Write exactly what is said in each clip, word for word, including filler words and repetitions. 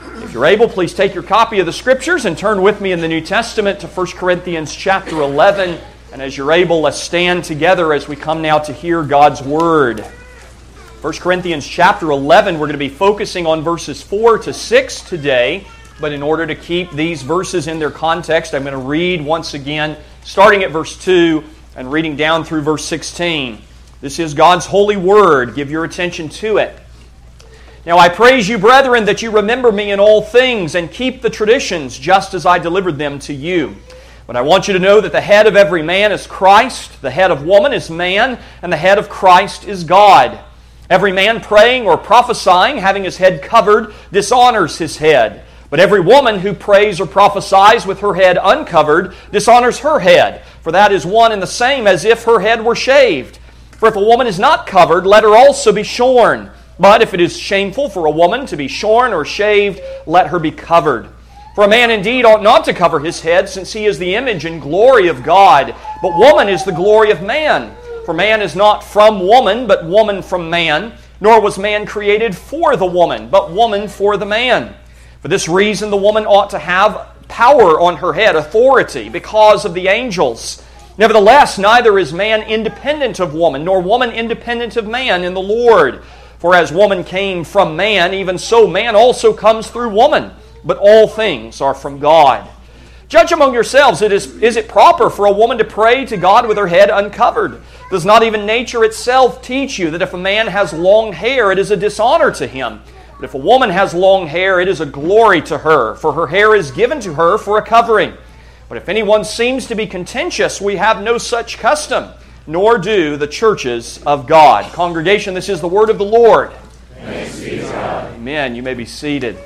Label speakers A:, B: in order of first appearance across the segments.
A: If you're able, please take your copy of the Scriptures and turn with me in the New Testament to First Corinthians chapter eleven. And as you're able, let's stand together as we come now to hear God's Word. First Corinthians chapter eleven, we're going to be focusing on verses four to six today. But in order to keep these verses in their context, I'm going to read once again, starting at verse two and reading down through verse sixteen. This is God's holy Word. Give your attention to it. Now I praise you, brethren, that you remember me in all things and keep the traditions just as I delivered them to you. But I want you to know that the head of every man is Christ, the head of woman is man, and the head of Christ is God. Every man praying or prophesying, having his head covered, dishonors his head. But every woman who prays or prophesies with her head uncovered dishonors her head, for that is one and the same as if her head were shaved. For if a woman is not covered, let her also be shorn. But if it is shameful for a woman to be shorn or shaved, let her be covered. For a man indeed ought not to cover his head, since he is the image and glory of God. But woman is the glory of man. For man is not from woman, but woman from man. Nor was man created for the woman, but woman for the man. For this reason the woman ought to have power on her head, authority, because of the angels. Nevertheless, neither is man independent of woman, nor woman independent of man in the Lord. For as woman came from man, even so man also comes through woman. But all things are from God. Judge among yourselves, it is, is it proper for a woman to pray to God with her head uncovered? Does not even nature itself teach you that if a man has long hair, it is a dishonor to him? But if a woman has long hair, it is a glory to her, for her hair is given to her for a covering. But if anyone seems to be contentious, we have no such custom, nor do the churches of God. Congregation, this is the word of the Lord.
B: Thanks be to God.
A: Amen. You may be seated.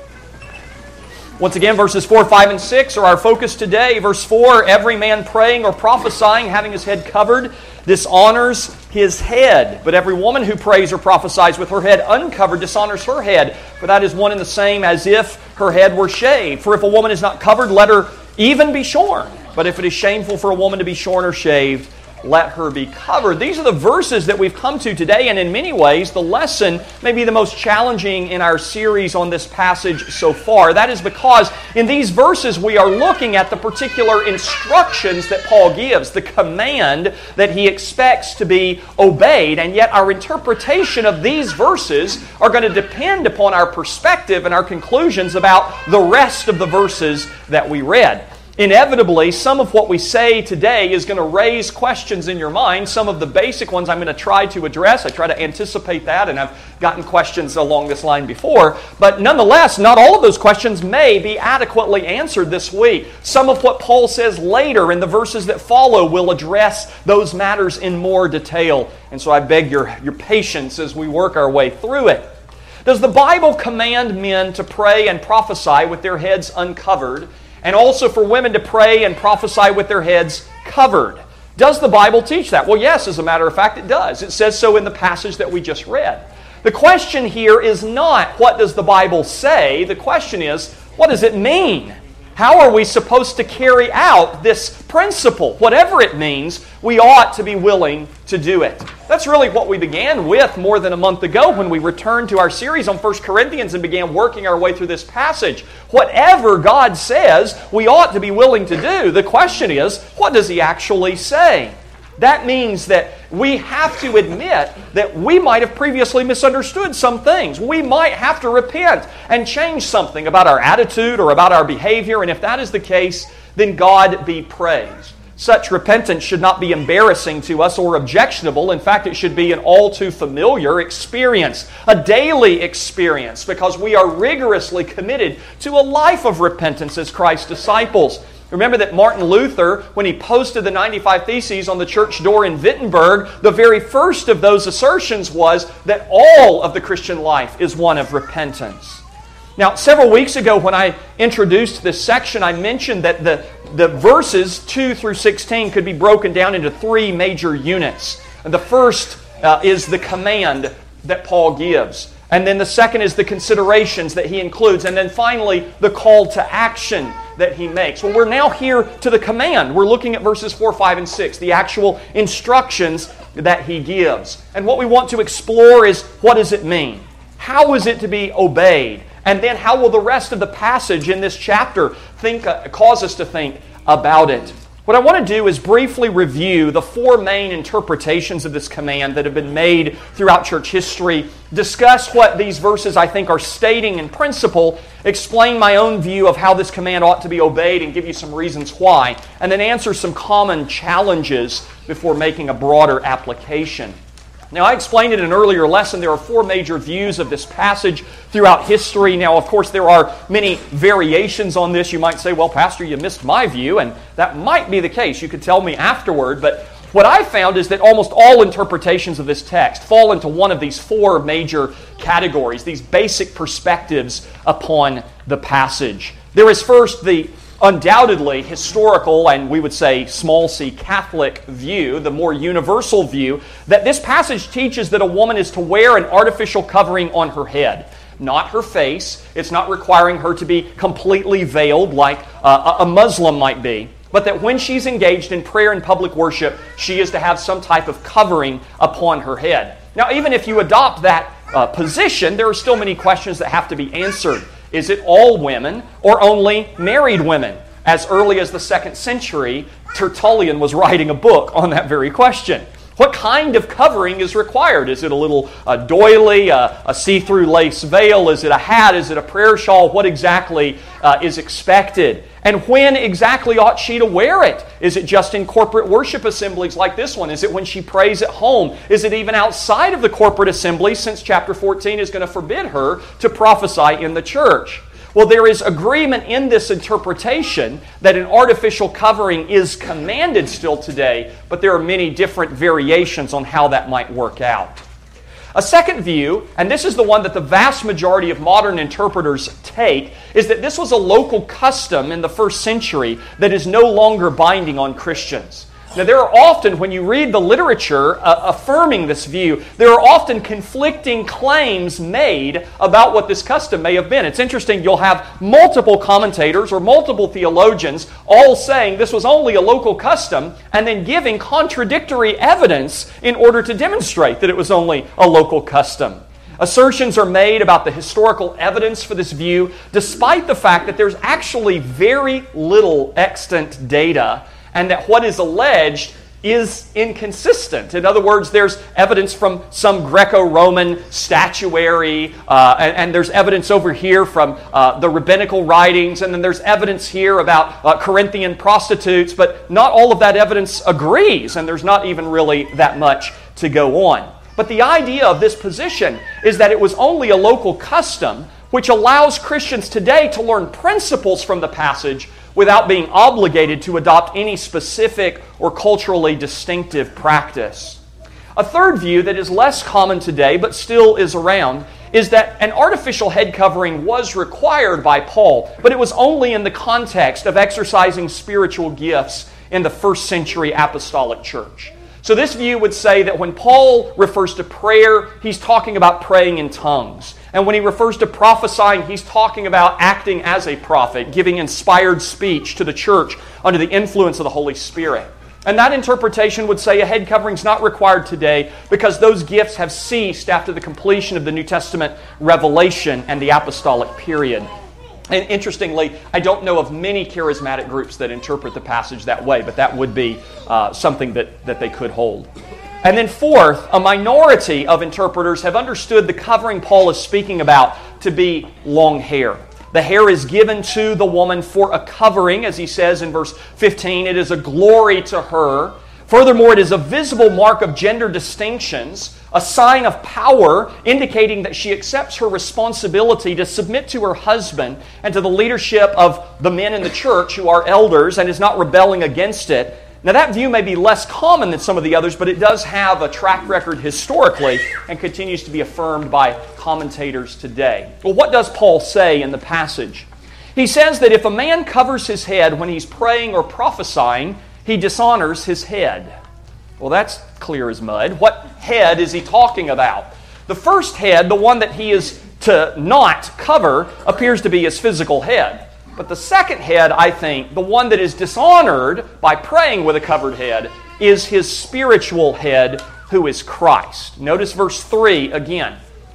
A: Once again, verses four, five, and six are our focus today. Verse four, every man praying or prophesying, having his head covered, dishonors his head. But every woman who prays or prophesies with her head uncovered dishonors her head. For that is one and the same as if her head were shaved. For if a woman is not covered, let her even be shorn. But if it is shameful for a woman to be shorn or shaved, let her be covered. These are the verses that we've come to today, and in many ways, the lesson may be the most challenging in our series on this passage so far. That is because in these verses we are looking at the particular instructions that Paul gives, the command that he expects to be obeyed, and yet our interpretation of these verses are going to depend upon our perspective and our conclusions about the rest of the verses that we read. Inevitably, some of what we say today is going to raise questions in your mind. Some of the basic ones I'm going to try to address. I try to anticipate that, and I've gotten questions along this line before. But nonetheless, not all of those questions may be adequately answered this week. Some of what Paul says later in the verses that follow will address those matters in more detail. And so I beg your, your patience as we work our way through it. Does the Bible command men to pray and prophesy with their heads uncovered, and also for women to pray and prophesy with their heads covered? Does the Bible teach that? Well, yes, as a matter of fact, it does. It says so in the passage that we just read. The question here is not, what does the Bible say? The question is, what does it mean? How are we supposed to carry out this principle? Whatever it means, we ought to be willing to do it. That's really what we began with more than a month ago when we returned to our series on First Corinthians and began working our way through this passage. Whatever God says, we ought to be willing to do. The question is, what does He actually say? That means that we have to admit that we might have previously misunderstood some things. We might have to repent and change something about our attitude or about our behavior. And if that is the case, then God be praised. Such repentance should not be embarrassing to us or objectionable. In fact, it should be an all too familiar experience, a daily experience, because we are rigorously committed to a life of repentance as Christ's disciples. Remember that Martin Luther, when he posted the ninety-five Theses on the church door in Wittenberg, the very first of those assertions was that all of the Christian life is one of repentance. Now, several weeks ago when I introduced this section, I mentioned that the, the verses two through sixteen could be broken down into three major units. And the first uh, is the command that Paul gives. And then the second is the considerations that he includes. And then finally, the call to action that he makes. Well, we're now here to the command. We're looking at verses four, five, and six, the actual instructions that he gives. And what we want to explore is, what does it mean? How is it to be obeyed? And then how will the rest of the passage in this chapter think, uh, cause us to think about it? What I want to do is briefly review the four main interpretations of this command that have been made throughout church history, discuss what these verses I think are stating in principle, explain my own view of how this command ought to be obeyed and give you some reasons why, and then answer some common challenges before making a broader application. Now, I explained in an earlier lesson there are four major views of this passage throughout history. Now, of course, there are many variations on this. You might say, well, Pastor, you missed my view, and that might be the case. You could tell me afterward, but what I found is that almost all interpretations of this text fall into one of these four major categories, these basic perspectives upon the passage. There is first the undoubtedly historical and we would say small c Catholic view, the more universal view, that this passage teaches that a woman is to wear an artificial covering on her head. Not her face. It's not requiring her to be completely veiled like uh, a Muslim might be. But that when she's engaged in prayer and public worship, she is to have some type of covering upon her head. Now, even if you adopt that uh, position, there are still many questions that have to be answered. Is it all women or only married women? As early as the second century, Tertullian was writing a book on that very question. What kind of covering is required? Is it a little uh, doily, uh, a see-through lace veil? Is it a hat? Is it a prayer shawl? What exactly uh, is expected? And when exactly ought she to wear it? Is it just in corporate worship assemblies like this one? Is it when she prays at home? Is it even outside of the corporate assembly, since chapter fourteen is going to forbid her to prophesy in the church? Well, there is agreement in this interpretation that an artificial covering is commanded still today, but there are many different variations on how that might work out. A second view, and this is the one that the vast majority of modern interpreters take, is that this was a local custom in the first century that is no longer binding on Christians. Now, there are often, when you read the literature uh, affirming this view, there are often conflicting claims made about what this custom may have been. It's interesting, you'll have multiple commentators or multiple theologians all saying this was only a local custom and then giving contradictory evidence in order to demonstrate that it was only a local custom. Assertions are made about the historical evidence for this view, despite the fact that there's actually very little extant data and that what is alleged is inconsistent. In other words, there's evidence from some Greco-Roman statuary, uh, and, and there's evidence over here from uh, the rabbinical writings, and then there's evidence here about uh, Corinthian prostitutes, but not all of that evidence agrees, and there's not even really that much to go on. But the idea of this position is that it was only a local custom, which allows Christians today to learn principles from the passage without being obligated to adopt any specific or culturally distinctive practice. A third view that is less common today, but still is around, is that an artificial head covering was required by Paul, but it was only in the context of exercising spiritual gifts in the first century apostolic church. So this view would say that when Paul refers to prayer, he's talking about praying in tongues. And when he refers to prophesying, he's talking about acting as a prophet, giving inspired speech to the church under the influence of the Holy Spirit. And that interpretation would say a head covering is not required today because those gifts have ceased after the completion of the New Testament revelation and the apostolic period. And interestingly, I don't know of many charismatic groups that interpret the passage that way, but that would be uh, something that, that they could hold. And then fourth, a minority of interpreters have understood the covering Paul is speaking about to be long hair. The hair is given to the woman for a covering, as he says in verse fifteen. It is a glory to her. Furthermore, it is a visible mark of gender distinctions, a sign of power indicating that she accepts her responsibility to submit to her husband and to the leadership of the men in the church who are elders and is not rebelling against it. Now, that view may be less common than some of the others, but it does have a track record historically and continues to be affirmed by commentators today. Well, what does Paul say in the passage? He says that if a man covers his head when he's praying or prophesying, he dishonors his head. Well, that's clear as mud. What head is he talking about? The first head, the one that he is to not cover, appears to be his physical head. But the second head, I think, the one that is dishonored by praying with a covered head, is his spiritual head, who is Christ. Notice verse three again.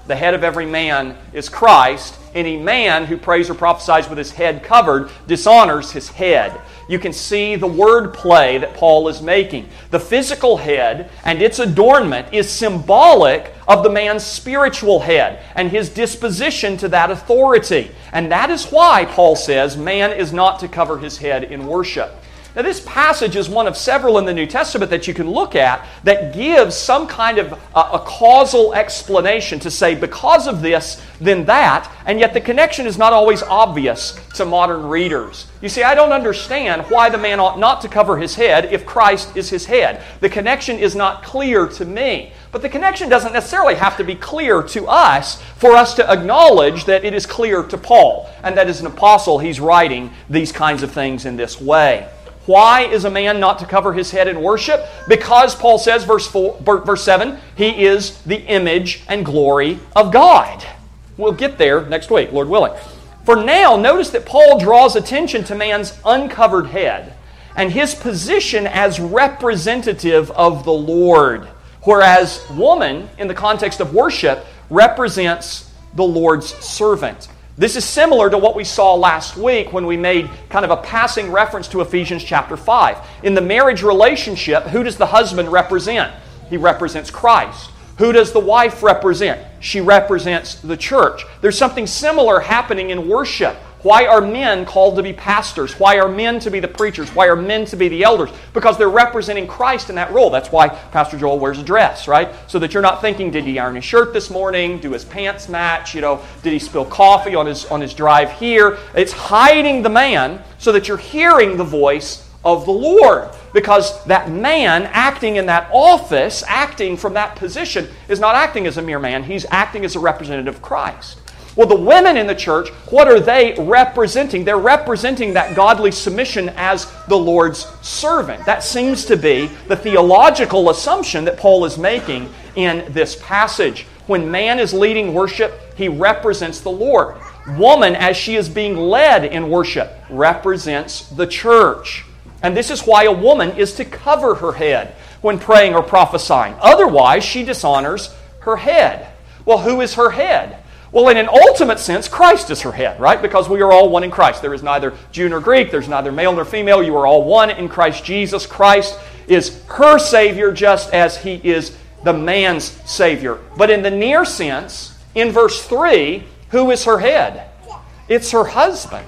A: The head of every man is Christ. Any man who prays or prophesies with his head covered dishonors his head. You can see the word play that Paul is making. The physical head and its adornment is symbolic of the man's spiritual head and his disposition to that authority. And that is why Paul says man is not to cover his head in worship. Now, this passage is one of several in the New Testament that you can look at that gives some kind of a, a causal explanation to say, because of this, then that, and yet the connection is not always obvious to modern readers. You see, I don't understand why the man ought not to cover his head if Christ is his head. The connection is not clear to me. But the connection doesn't necessarily have to be clear to us for us to acknowledge that it is clear to Paul, and that as an apostle he's writing these kinds of things in this way. Why is a man not to cover his head in worship? Because Paul says, verse four, verse seven, he is the image and glory of God. We'll get there next week, Lord willing. For now, notice that Paul draws attention to man's uncovered head and his position as representative of the Lord, whereas woman, in the context of worship, represents the Lord's servant. This is similar to what we saw last week when we made kind of a passing reference to Ephesians chapter five. In the marriage relationship, who does the husband represent? He represents Christ. Who does the wife represent? She represents the church. There's something similar happening in worship. Why are men called to be pastors? Why are men to be the preachers? Why are men to be the elders? Because they're representing Christ in that role. That's why Pastor Joel wears a dress, right? So that you're not thinking, did he iron his shirt this morning? Do his pants match? You know, did he spill coffee on his, on his drive here? It's hiding the man so that you're hearing the voice of the Lord. Because that man acting in that office, acting from that position, is not acting as a mere man. He's acting as a representative of Christ. Well, the women in the church, what are they representing? They're representing that godly submission as the Lord's servant. That seems to be the theological assumption that Paul is making in this passage. When man is leading worship, he represents the Lord. Woman, as she is being led in worship, represents the church. And this is why a woman is to cover her head when praying or prophesying. Otherwise, she dishonors her head. Well, who is her head? Well, in an ultimate sense, Christ is her head, right? Because we are all one in Christ. There is neither Jew nor Greek. There's neither male nor female. You are all one in Christ Jesus. Christ is her Savior just as He is the man's Savior. But in the near sense, in verse three, who is her head? It's her husband.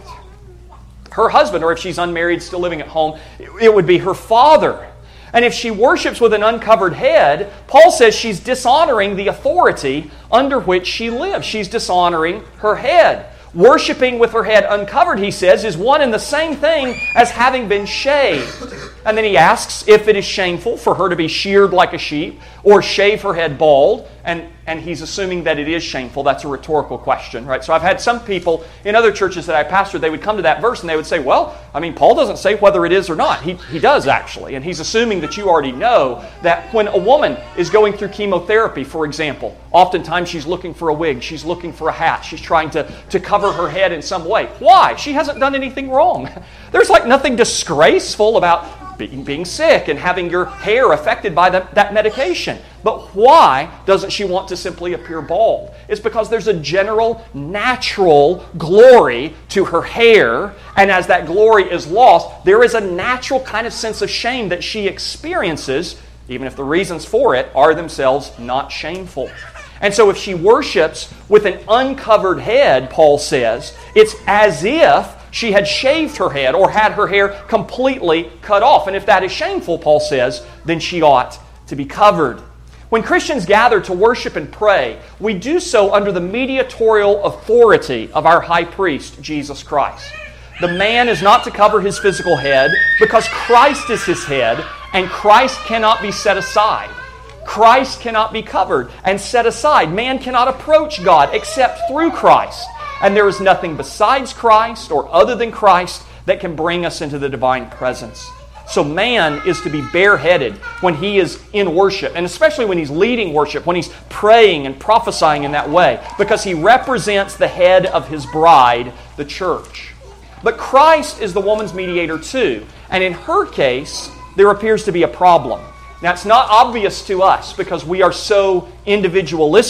A: Her husband, or if she's unmarried, still living at home, it would be her father. And if she worships with an uncovered head, Paul says she's dishonoring the authority under which she lives. She's dishonoring her head. Worshipping with her head uncovered, he says, is one and the same thing as having been shaved. And then he asks if it is shameful for her to be sheared like a sheep or shave her head bald. And, and he's assuming that it is shameful. That's a rhetorical question, right? So I've had some people in other churches that I pastored, they would come to that verse and they would say, well, I mean, Paul doesn't say whether it is or not. He, he does actually. And he's assuming that you already know that when a woman is going through chemotherapy, for example, oftentimes she's looking for a wig, she's looking for a hat, she's trying to, to cover her head in some way. Why? She hasn't done anything wrong. There's like nothing disgraceful about being, being sick and having your hair affected by the, that medication. But why doesn't she want to simply appear bald? It's because there's a general natural glory to her hair, and as that glory is lost, there is a natural kind of sense of shame that she experiences, even if the reasons for it are themselves not shameful. And so if she worships with an uncovered head, Paul says, it's as if she had shaved her head or had her hair completely cut off. And if that is shameful, Paul says, then she ought to be covered. When Christians gather to worship and pray, we do so under the mediatorial authority of our high priest, Jesus Christ. The man is not to cover his physical head because Christ is his head, and Christ cannot be set aside. Christ cannot be covered and set aside. Man cannot approach God except through Christ. And there is nothing besides Christ or other than Christ that can bring us into the divine presence. So man is to be bareheaded when he is in worship, and especially when he's leading worship, when he's praying and prophesying in that way, because he represents the head of his bride, the church. But Christ is the woman's mediator too, and in her case, there appears to be a problem. Now, it's not obvious to us because we are so individualistic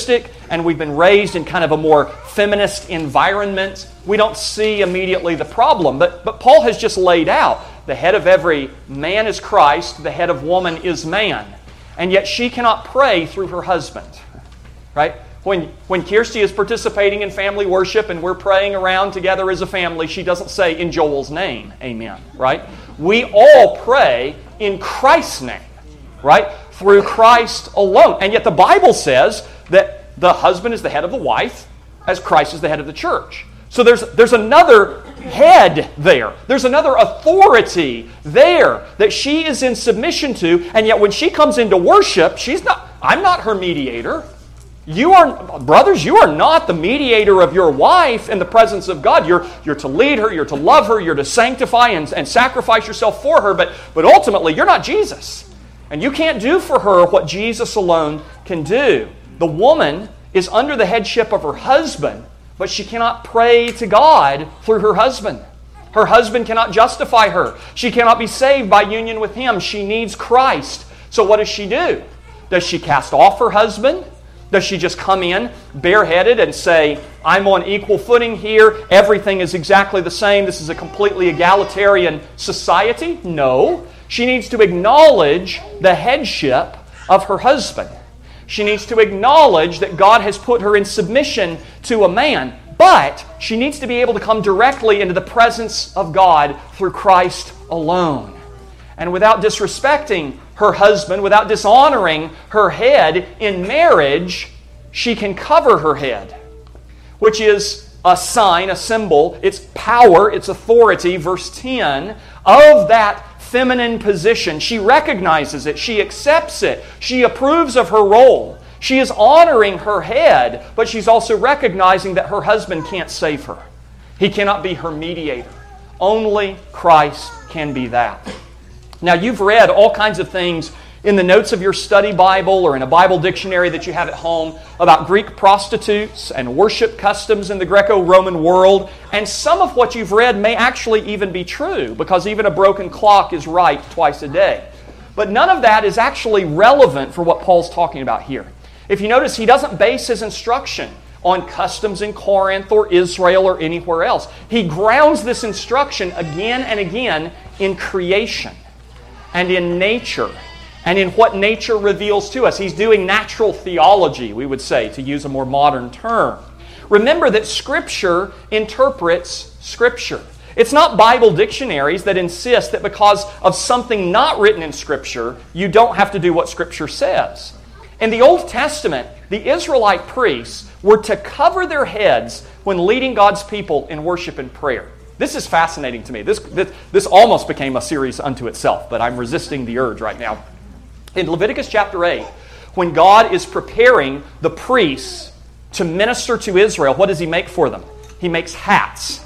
A: and we've been raised in kind of a more feminist environment, we don't see immediately the problem. But, but Paul has just laid out, the head of every man is Christ, the head of woman is man. And yet she cannot pray through her husband. Right? When, when Kirsty is participating in family worship and we're praying around together as a family, she doesn't say, in Joel's name, amen. Right? We all pray in Christ's name. Right? Through Christ alone. And yet the Bible says that the husband is the head of the wife as Christ is the head of the church. So there's, there's another head there. There's another authority there that she is in submission to. And yet when she comes into worship, she's not, I'm not her mediator. You are, brothers, you are not the mediator of your wife in the presence of God. You're, you're to lead her, you're to love her, you're to sanctify and, and sacrifice yourself for her. But, but ultimately, you're not Jesus. And you can't do for her what Jesus alone can do. The woman is under the headship of her husband, but she cannot pray to God through her husband. Her husband cannot justify her. She cannot be saved by union with him. She needs Christ. So what does she do? Does she cast off her husband? Does she just come in bareheaded and say, I'm on equal footing here, everything is exactly the same, this is a completely egalitarian society? No. She needs to acknowledge the headship of her husband. She needs to acknowledge that God has put her in submission to a man. But she needs to be able to come directly into the presence of God through Christ alone. And without disrespecting her husband, without dishonoring her head in marriage, she can cover her head, which is a sign, a symbol, its power, its authority, verse ten, of that feminine position. She recognizes it. She accepts it. She approves of her role. She is honoring her head, but she's also recognizing that her husband can't save her. He cannot be her mediator. Only Christ can be that. Now, you've read all kinds of things in the notes of your study Bible or in a Bible dictionary that you have at home about Greek prostitutes and worship customs in the Greco-Roman world. And some of what you've read may actually even be true, because even a broken clock is right twice a day. But none of that is actually relevant for what Paul's talking about here. If you notice, he doesn't base his instruction on customs in Corinth or Israel or anywhere else. He grounds this instruction again and again in creation and in nature, and in what nature reveals to us. He's doing natural theology, we would say, to use a more modern term. Remember that Scripture interprets Scripture. It's not Bible dictionaries that insist that because of something not written in Scripture, you don't have to do what Scripture says. In the Old Testament, the Israelite priests were to cover their heads when leading God's people in worship and prayer. This is fascinating to me. This, this, this almost became a series unto itself, but I'm resisting the urge right now. In Leviticus chapter eight, when God is preparing the priests to minister to Israel, what does He make for them? He makes hats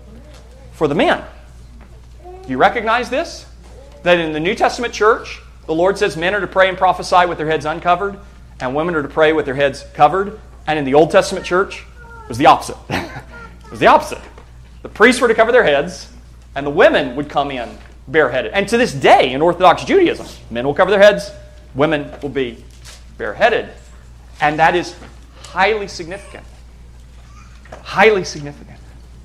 A: for the men. Do you recognize this? That in the New Testament church, the Lord says men are to pray and prophesy with their heads uncovered, and women are to pray with their heads covered. And in the Old Testament church, it was the opposite. It was the opposite. The priests were to cover their heads, and the women would come in bareheaded. And to this day, in Orthodox Judaism, men will cover their heads, women will be bareheaded. And that is highly significant. Highly significant.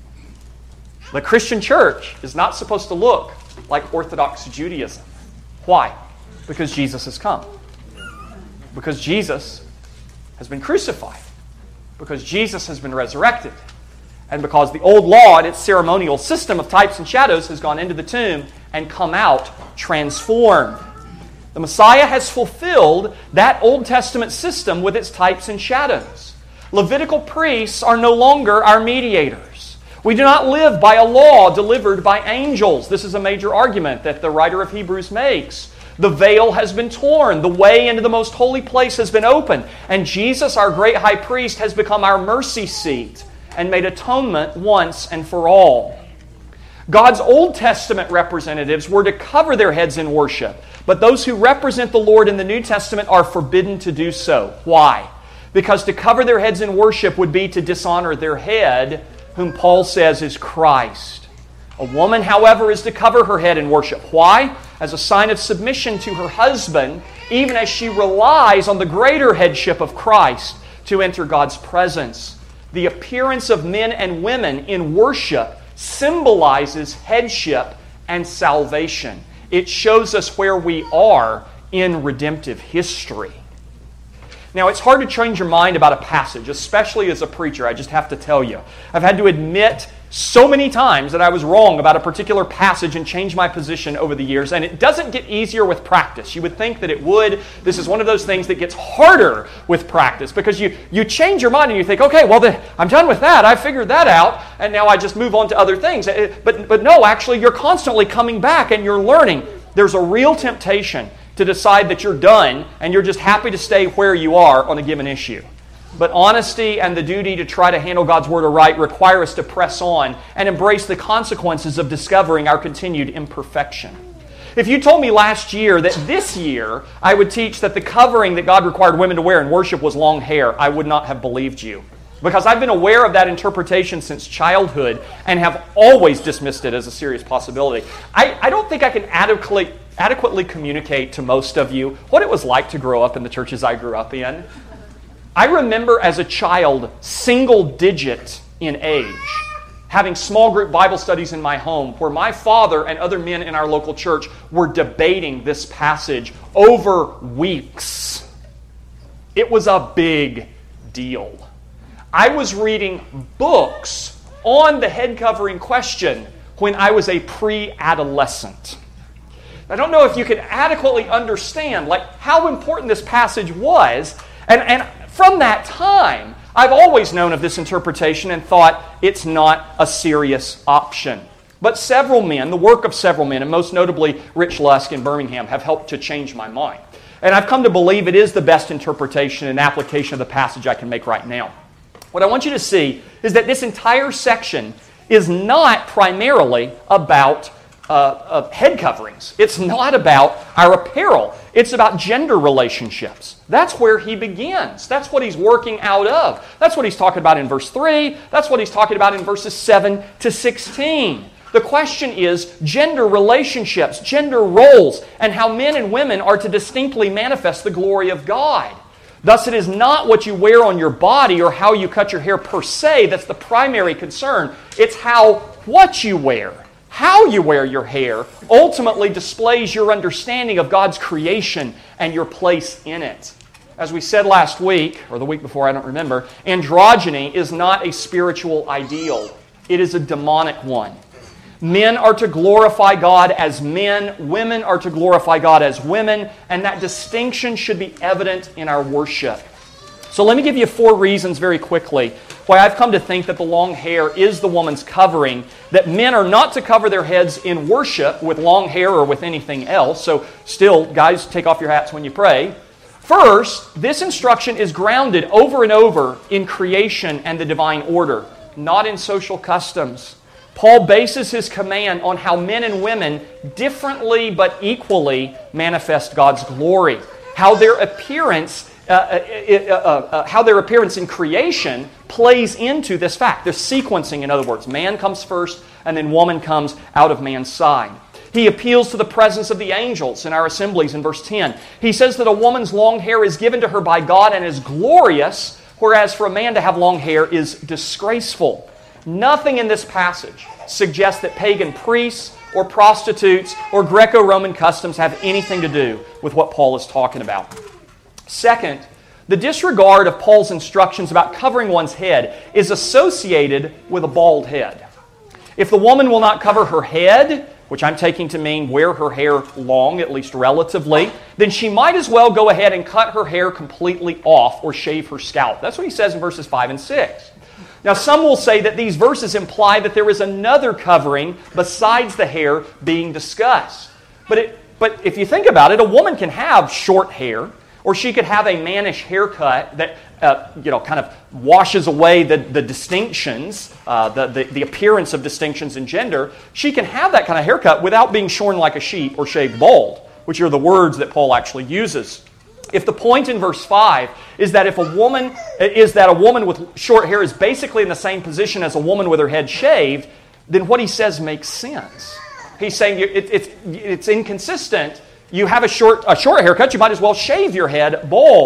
A: The Christian church is not supposed to look like Orthodox Judaism. Why? Because Jesus has come. Because Jesus has been crucified. Because Jesus has been resurrected. And because the old law and its ceremonial system of types and shadows has gone into the tomb and come out transformed. The Messiah has fulfilled that Old Testament system with its types and shadows. Levitical priests are no longer our mediators. We do not live by a law delivered by angels. This is a major argument that the writer of Hebrews makes. The veil has been torn. The way into the most holy place has been opened. And Jesus, our great high priest, has become our mercy seat and made atonement once and for all. God's Old Testament representatives were to cover their heads in worship, but those who represent the Lord in the New Testament are forbidden to do so. Why? Because to cover their heads in worship would be to dishonor their head, whom Paul says is Christ. A woman, however, is to cover her head in worship. Why? As a sign of submission to her husband, even as she relies on the greater headship of Christ to enter God's presence. The appearance of men and women in worship symbolizes headship and salvation. It shows us where we are in redemptive history. Now, it's hard to change your mind about a passage, especially as a preacher, I just have to tell you. I've had to admit so many times that I was wrong about a particular passage and change my position over the years, and it doesn't get easier with practice. You would think that it would. This is one of those things that gets harder with practice because you, you change your mind and you think, okay, well, the, I'm done with that. I figured that out, and now I just move on to other things. But, but no, actually, you're constantly coming back and you're learning. There's a real temptation to decide that you're done and you're just happy to stay where you are on a given issue. But honesty and the duty to try to handle God's Word aright require us to press on and embrace the consequences of discovering our continued imperfection. If you told me last year that this year I would teach that the covering that God required women to wear in worship was long hair, I would not have believed you. Because I've been aware of that interpretation since childhood and have always dismissed it as a serious possibility. I, I don't think I can adequately, adequately communicate to most of you what it was like to grow up in the churches I grew up in. I remember as a child, single digit in age, having small group Bible studies in my home where my father and other men in our local church were debating this passage over weeks. It was a big deal. I was reading books on the head covering question when I was a pre-adolescent. I don't know if you can adequately understand like how important this passage was. And, and from that time, I've always known of this interpretation and thought it's not a serious option. But several men, the work of several men, and most notably Rich Lusk in Birmingham, have helped to change my mind. And I've come to believe it is the best interpretation and application of the passage I can make right now. What I want you to see is that this entire section is not primarily about uh, uh, head coverings. It's not about our apparel. It's about gender relationships. That's where he begins. That's what he's working out of. That's what he's talking about in verse three. That's what he's talking about in verses seven to sixteen. The question is gender relationships, gender roles, and how men and women are to distinctly manifest the glory of God. Thus, it is not what you wear on your body or how you cut your hair per se that's the primary concern. It's how what you wear, how you wear your hair, ultimately displays your understanding of God's creation and your place in it. As we said last week, or the week before, I don't remember, androgyny is not a spiritual ideal. It is a demonic one. Men are to glorify God as men, women are to glorify God as women, and that distinction should be evident in our worship. So let me give you four reasons very quickly why I've come to think that the long hair is the woman's covering, that men are not to cover their heads in worship with long hair or with anything else. So still, guys, take off your hats when you pray. First, this instruction is grounded over and over in creation and the divine order, not in social customs. Paul bases his command on how men and women differently but equally manifest God's glory. How their appearance, uh, uh, uh, uh, how their appearance in creation plays into this fact. There's sequencing, in other words. Man comes first, and then woman comes out of man's side. He appeals to the presence of the angels in our assemblies in verse ten. He says that a woman's long hair is given to her by God and is glorious, whereas for a man to have long hair is disgraceful. Nothing in this passage suggests that pagan priests or prostitutes or Greco-Roman customs have anything to do with what Paul is talking about. Second, the disregard of Paul's instructions about covering one's head is associated with a bald head. If the woman will not cover her head, which I'm taking to mean wear her hair long, at least relatively, then she might as well go ahead and cut her hair completely off or shave her scalp. That's what he says in verses five and six. Now, some will say that these verses imply that there is another covering besides the hair being discussed. But it, but if you think about it, a woman can have short hair, or she could have a mannish haircut that uh, you know kind of washes away the, the distinctions, uh, the, the, the appearance of distinctions in gender. She can have that kind of haircut without being shorn like a sheep or shaved bald, which are the words that Paul actually uses. If the point in verse five is that if a woman is that a woman with short hair is basically in the same position as a woman with her head shaved, then what he says makes sense. He's saying it, it's it's inconsistent. You have a short a short haircut, you might as well shave your head bald.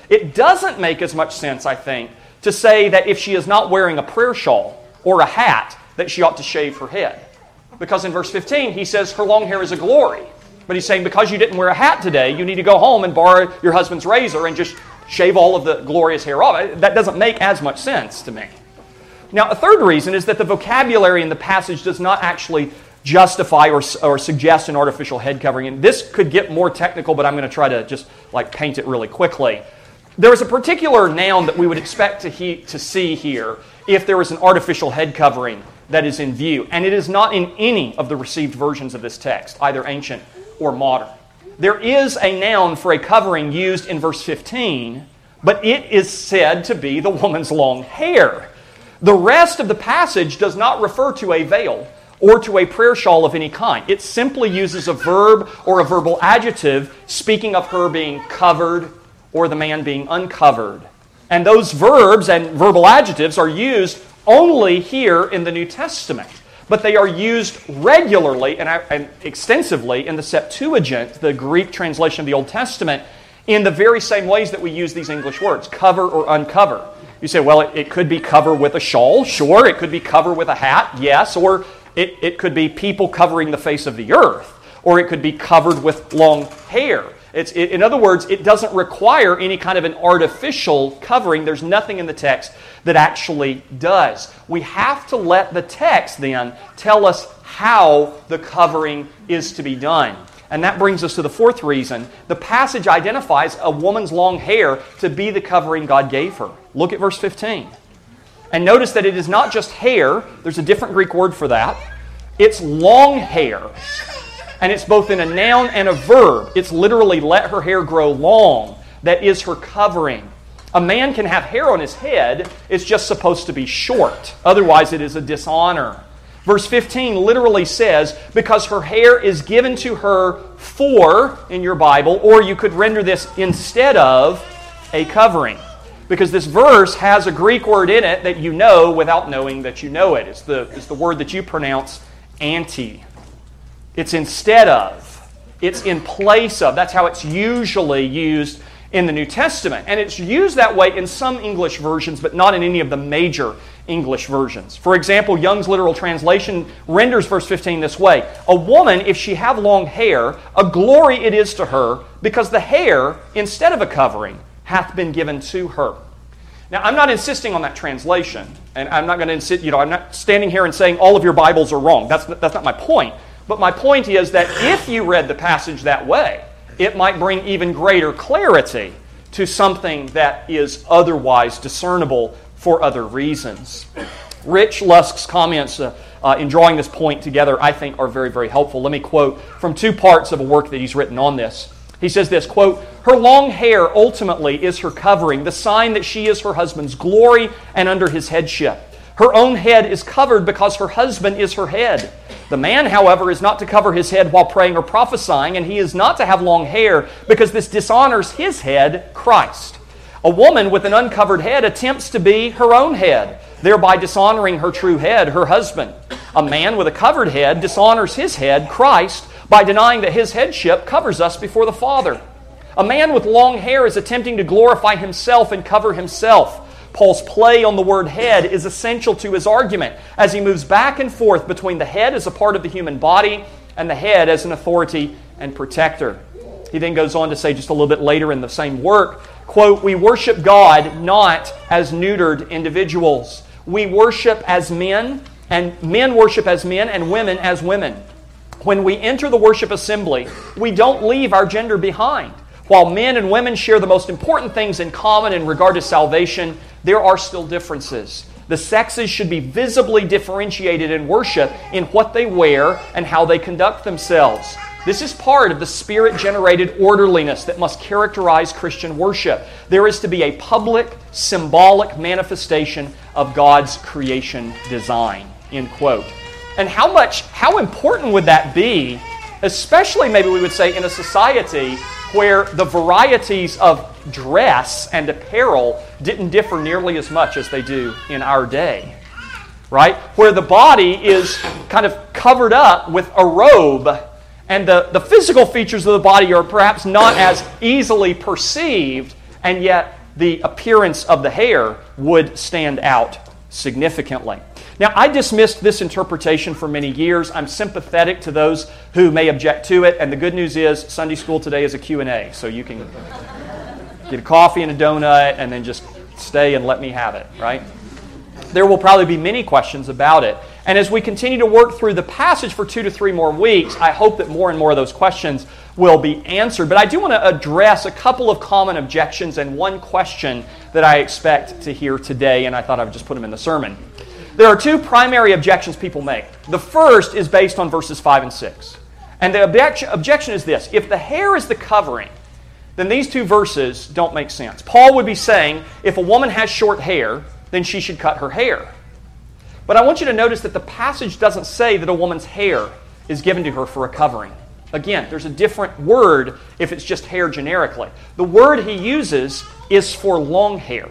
A: It doesn't make as much sense, I think, to say that if she is not wearing a prayer shawl or a hat, that she ought to shave her head. Because in verse fifteen, he says her long hair is a glory. But he's saying because you didn't wear a hat today, you need to go home and borrow your husband's razor and just shave all of the glorious hair off. That doesn't make as much sense to me. Now, a third reason is that the vocabulary in the passage does not actually justify or, or suggest an artificial head covering. And this could get more technical, but I'm going to try to just like paint it really quickly. There is a particular noun that we would expect to, he, to see here if there was an artificial head covering that is in view. And it is not in any of the received versions of this text, either ancient or modern. There is a noun for a covering used in verse fifteen, but it is said to be the woman's long hair. The rest of the passage does not refer to a veil or to a prayer shawl of any kind. It simply uses a verb or a verbal adjective speaking of her being covered or the man being uncovered. And those verbs and verbal adjectives are used only here in the New Testament. But they are used regularly and, and extensively in the Septuagint, the Greek translation of the Old Testament, in the very same ways that we use these English words, cover or uncover. You say, well, it, it could be cover with a shawl, sure. It could be cover with a hat, yes. Or it, it could be people covering the face of the earth. Or it could be covered with long hair. It's, it, in other words, it doesn't require any kind of an artificial covering. There's nothing in the text that actually does. We have to let the text then tell us how the covering is to be done. And that brings us to the fourth reason. The passage identifies a woman's long hair to be the covering God gave her. Look at verse fifteen. And notice that it is not just hair. There's a different Greek word for that. It's long hair. And it's both in a noun and a verb. It's literally let her hair grow long. That is her covering. A man can have hair on his head. It's just supposed to be short. Otherwise, it is a dishonor. Verse fifteen literally says, because her hair is given to her for, in your Bible, or you could render this instead of, a covering. Because this verse has a Greek word in it that you know without knowing that you know it. It's the, it's the word that you pronounce anti. It's instead of. It's in place of. That's how it's usually used in the New Testament. And it's used that way in some English versions, but not in any of the major English versions. For example, Young's literal translation renders verse fifteen this way. A woman, if she have long hair, a glory it is to her, because the hair, instead of a covering, hath been given to her. Now, I'm not insisting on that translation. And I'm not going to insist, you know, I'm not standing here and saying all of your Bibles are wrong. That's, that's not my point. But my point is that if you read the passage that way, it might bring even greater clarity to something that is otherwise discernible for other reasons. Rich Lusk's comments uh, uh, in drawing this point together, I think, are very, very helpful. Let me quote from two parts of a work that he's written on this. He says this, quote, her long hair ultimately is her covering, the sign that she is her husband's glory and under his headship. Her own head is covered because her husband is her head. The man, however, is not to cover his head while praying or prophesying, and he is not to have long hair because this dishonors his head, Christ. A woman with an uncovered head attempts to be her own head, thereby dishonoring her true head, her husband. A man with a covered head dishonors his head, Christ, by denying that his headship covers us before the Father. A man with long hair is attempting to glorify himself and cover himself. Paul's play on the word head is essential to his argument as he moves back and forth between the head as a part of the human body and the head as an authority and protector. He then goes on to say just a little bit later in the same work, quote, we worship God not as neutered individuals. We worship as men, and men worship as men and women as women. When we enter the worship assembly, we don't leave our gender behind. While men and women share the most important things in common in regard to salvation, there are still differences. The sexes should be visibly differentiated in worship in what they wear and how they conduct themselves. This is part of the Spirit-generated orderliness that must characterize Christian worship. There is to be a public, symbolic manifestation of God's creation design, end quote. And how much, how important would that be, especially maybe we would say in a society where the varieties of dress and apparel didn't differ nearly as much as they do in our day, right? Where the body is kind of covered up with a robe, and the, the physical features of the body are perhaps not as easily perceived and yet the appearance of the hair would stand out significantly. Now, I dismissed this interpretation for many years. I'm sympathetic to those who may object to it, and the good news is Sunday school today is a Q and A, so you can get a coffee and a donut and then just stay and let me have it, right? There will probably be many questions about it. And as we continue to work through the passage for two to three more weeks, I hope that more and more of those questions will be answered. But I do want to address a couple of common objections and one question that I expect to hear today, and I thought I would just put them in the sermon. There are two primary objections people make. The first is based on verses five and six. And the objection, objection is this: if the hair is the covering, then these two verses don't make sense. Paul would be saying, if a woman has short hair, then she should cut her hair. But I want you to notice that the passage doesn't say that a woman's hair is given to her for a covering. Again, there's a different word if it's just hair generically. The word he uses is for long hair.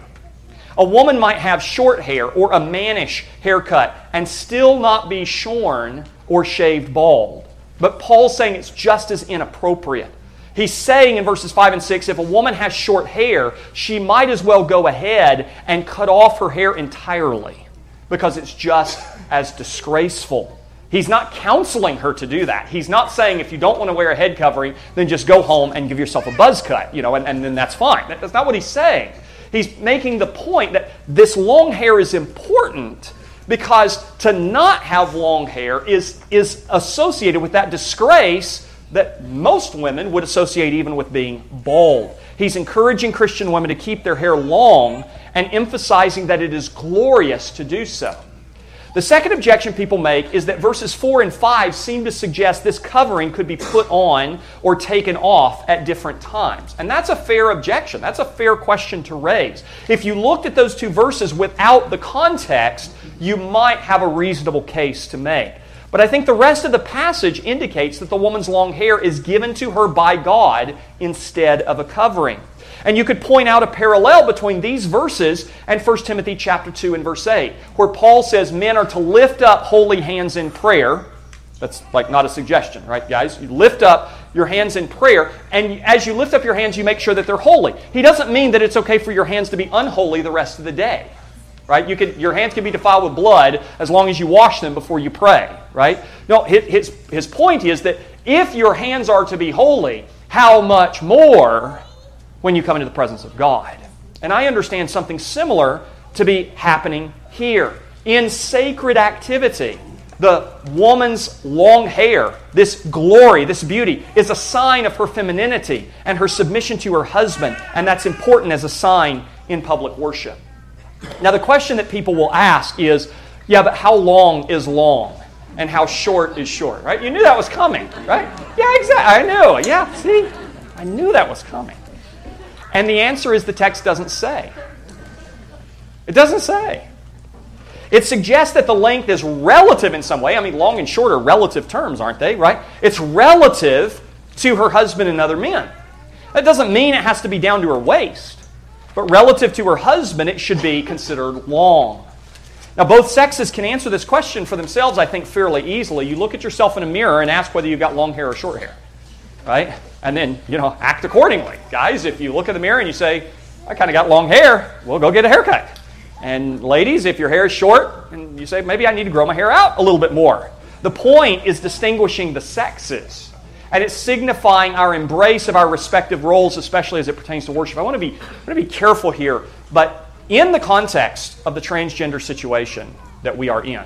A: A woman might have short hair or a mannish haircut and still not be shorn or shaved bald. But Paul's saying it's just as inappropriate. He's saying in verses five and six, if a woman has short hair, she might as well go ahead and cut off her hair entirely because it's just as disgraceful. He's not counseling her to do that. He's not saying if you don't want to wear a head covering, then just go home and give yourself a buzz cut, you know, and, and then that's fine. That's not what he's saying. He's making the point that this long hair is important because to not have long hair is, is associated with that disgrace that most women would associate even with being bald. He's encouraging Christian women to keep their hair long and emphasizing that it is glorious to do so. The second objection people make is that verses four and five seem to suggest this covering could be put on or taken off at different times. And that's a fair objection. That's a fair question to raise. If you looked at those two verses without the context, you might have a reasonable case to make. But I think the rest of the passage indicates that the woman's long hair is given to her by God instead of a covering. And you could point out a parallel between these verses and First Timothy chapter two and verse eight, where Paul says men are to lift up holy hands in prayer. That's like not a suggestion, right, guys? You lift up your hands in prayer, and as you lift up your hands, you make sure that they're holy. He doesn't mean that it's okay for your hands to be unholy the rest of the day, right? You could, your hands can be defiled with blood as long as you wash them before you pray, right? No, his, his point is that if your hands are to be holy, how much more when you come into the presence of God. And I understand something similar to be happening here. In sacred activity, the woman's long hair, this glory, this beauty, is a sign of her femininity and her submission to her husband, and that's important as a sign in public worship. Now, the question that people will ask is, yeah, but how long is long? And how short is short, right? You knew that was coming, right? Yeah, exactly. I knew. Yeah, see? I knew that was coming. And the answer is the text doesn't say. It doesn't say. It suggests that the length is relative in some way. I mean, long and short are relative terms, aren't they, right? It's relative to her husband and other men. That doesn't mean it has to be down to her waist. But relative to her husband, it should be considered long. Now, both sexes can answer this question for themselves, I think, fairly easily. You look at yourself in a mirror and ask whether you've got long hair or short hair, right? And then, you know, act accordingly. Guys, if you look in the mirror and you say, I kind of got long hair, well, go get a haircut. And ladies, if your hair is short and you say, maybe I need to grow my hair out a little bit more. The point is distinguishing the sexes. And it's signifying our embrace of our respective roles, especially as it pertains to worship. I want to be, I want to be careful here, but in the context of the transgender situation that we are in,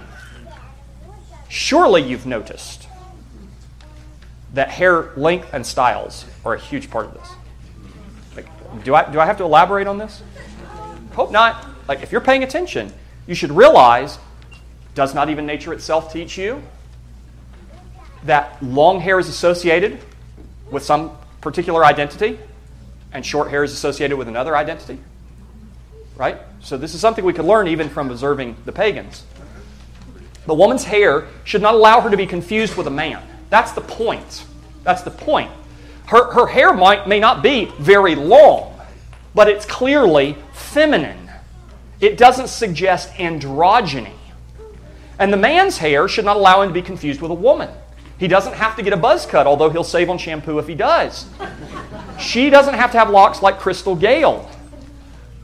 A: surely you've noticed that hair length and styles are a huge part of this. Like, do I do I have to elaborate on this? Hope not. Like, if you're paying attention, you should realize, does not even nature itself teach you that long hair is associated with some particular identity and short hair is associated with another identity? Right? So this is something we could learn even from observing the pagans. The woman's hair should not allow her to be confused with a man. That's the point. That's the point. Her, her hair might may not be very long, but it's clearly feminine. It doesn't suggest androgyny. And the man's hair should not allow him to be confused with a woman. He doesn't have to get a buzz cut, although he'll save on shampoo if he does. She doesn't have to have locks like Crystal Gale,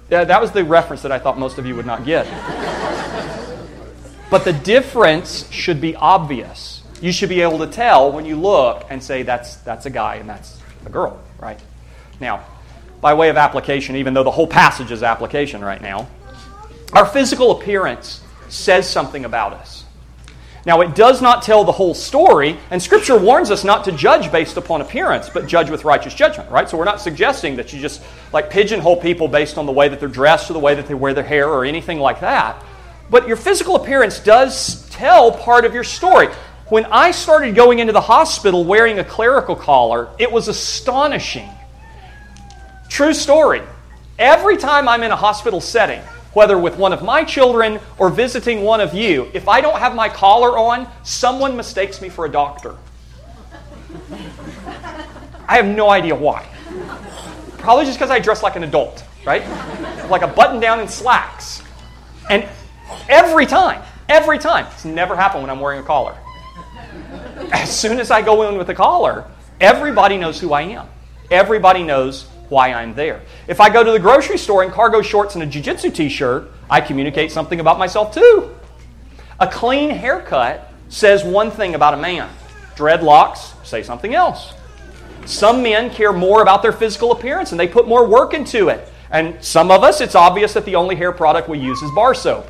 A: Yeah, that was the reference that I thought most of you would not get. But the difference should be obvious. You should be able to tell when you look and say, that's, that's a guy and that's a girl, right? Now, by way of application, even though the whole passage is application right now, our physical appearance says something about us. Now, it does not tell the whole story, and Scripture warns us not to judge based upon appearance, but judge with righteous judgment, right? So we're not suggesting that you just like pigeonhole people based on the way that they're dressed or the way that they wear their hair or anything like that. But your physical appearance does tell part of your story. When I started going into the hospital wearing a clerical collar, it was astonishing. True story. Every time I'm in a hospital setting, whether with one of my children or visiting one of you, if I don't have my collar on, someone mistakes me for a doctor. I have no idea why. Probably just because I dress like an adult, right? Like a button down and slacks. And every time, every time, it's never happened when I'm wearing a collar. As soon as I go in with a collar, everybody knows who I am. Everybody knows why I'm there. If I go to the grocery store in cargo shorts and a jiu-jitsu t-shirt, I communicate something about myself too. A clean haircut says one thing about a man. Dreadlocks say something else. Some men care more about their physical appearance and they put more work into it. And some of us, it's obvious that the only hair product we use is bar soap.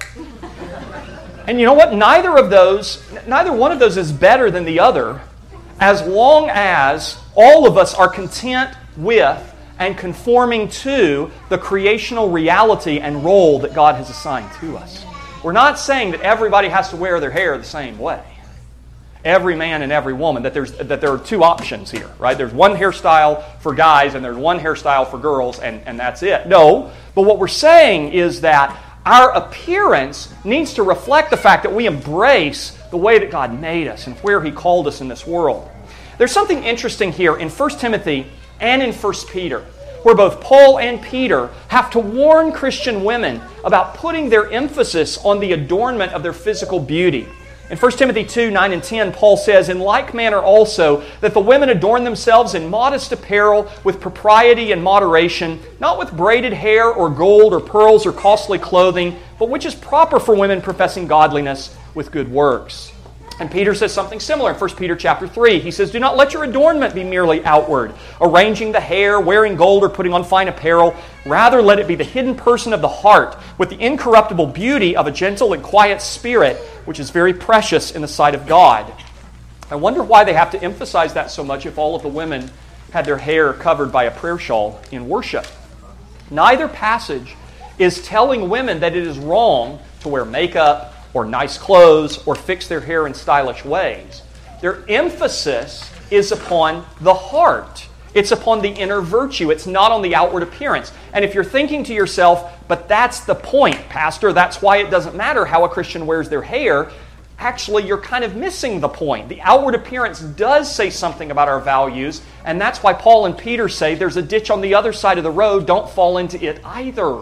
A: And you know what? Neither of those, neither one of those is better than the other, as long as all of us are content with and conforming to the creational reality and role that God has assigned to us. We're not saying that everybody has to wear their hair the same way. Every man and every woman, that there's that there are two options here, right? There's one hairstyle for guys and there's one hairstyle for girls, and, and that's it. No, but what we're saying is that our appearance needs to reflect the fact that we embrace the way that God made us and where He called us in this world. There's something interesting here in First Timothy and in First Peter, where both Paul and Peter have to warn Christian women about putting their emphasis on the adornment of their physical beauty. In First Timothy two, nine and ten, Paul says, "In like manner also, that the women adorn themselves in modest apparel with propriety and moderation, not with braided hair or gold or pearls or costly clothing, but which is proper for women professing godliness with good works." And Peter says something similar in First Peter chapter three. He says, "Do not let your adornment be merely outward, arranging the hair, wearing gold, or putting on fine apparel. Rather, let it be the hidden person of the heart, with the incorruptible beauty of a gentle and quiet spirit, which is very precious in the sight of God." I wonder why they have to emphasize that so much if all of the women had their hair covered by a prayer shawl in worship. Neither passage is telling women that it is wrong to wear makeup or nice clothes, or fix their hair in stylish ways. Their emphasis is upon the heart. It's upon the inner virtue. It's not on the outward appearance. And if you're thinking to yourself, but that's the point, Pastor, that's why it doesn't matter how a Christian wears their hair, actually you're kind of missing the point. The outward appearance does say something about our values, and that's why Paul and Peter say there's a ditch on the other side of the road, don't fall into it either.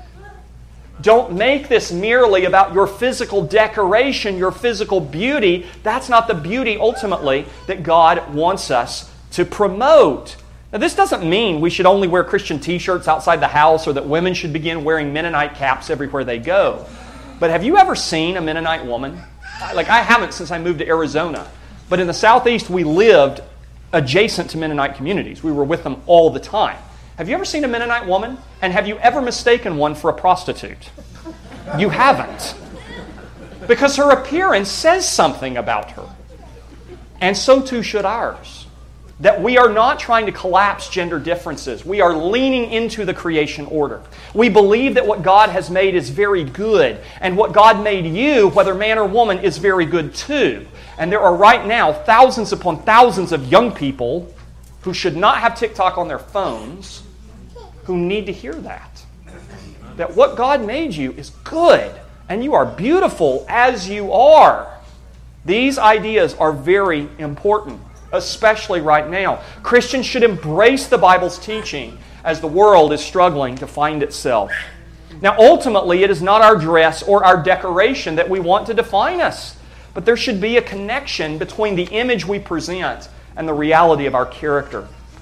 A: Don't make this merely about your physical decoration, your physical beauty. That's not the beauty, ultimately, that God wants us to promote. Now, this doesn't mean we should only wear Christian t-shirts outside the house or that women should begin wearing Mennonite caps everywhere they go. But have you ever seen a Mennonite woman? Like, I haven't since I moved to Arizona. But in the Southeast, we lived adjacent to Mennonite communities. We were with them all the time. Have you ever seen a Mennonite woman? And have you ever mistaken one for a prostitute? You haven't. Because her appearance says something about her. And so too should ours. That we are not trying to collapse gender differences. We are leaning into the creation order. We believe that what God has made is very good. And what God made you, whether man or woman, is very good too. And there are right now thousands upon thousands of young people who should not have TikTok on their phones who need to hear that. That what God made you is good, and you are beautiful as you are. These ideas are very important, especially right now. Christians should embrace the Bible's teaching as the world is struggling to find itself. Now, ultimately, it is not our dress or our decoration that we want to define us, but there should be a connection between the image we present and the reality of our character.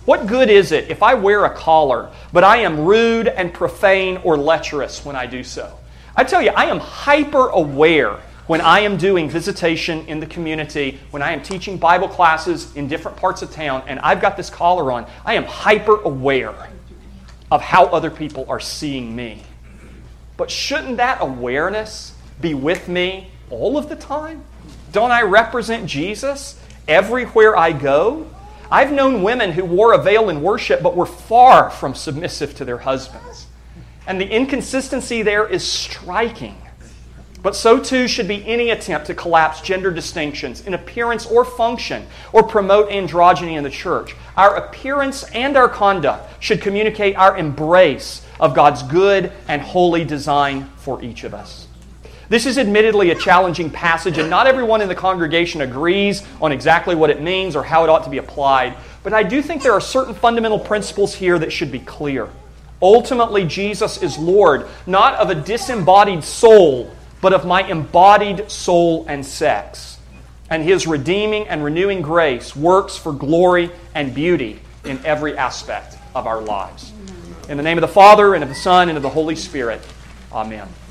A: What good is it if I wear a collar, but I am rude and profane or lecherous when I do so? I tell you, I am hyper aware when I am doing visitation in the community, when I am teaching Bible classes in different parts of town, and I've got this collar on. I am hyper aware of how other people are seeing me. But shouldn't that awareness be with me all of the time? Don't I represent Jesus everywhere I go? I've known women who wore a veil in worship but were far from submissive to their husbands. And the inconsistency there is striking. But so too should be any attempt to collapse gender distinctions in appearance or function or promote androgyny in the church. Our appearance and our conduct should communicate our embrace of God's good and holy design for each of us. This is admittedly a challenging passage, and not everyone in the congregation agrees on exactly what it means or how it ought to be applied. But I do think there are certain fundamental principles here that should be clear. Ultimately, Jesus is Lord, not of a disembodied soul, but of my embodied soul and sex. And His redeeming and renewing grace works for glory and beauty in every aspect of our lives. In the name of the Father, and of the Son, and of the Holy Spirit. Amen.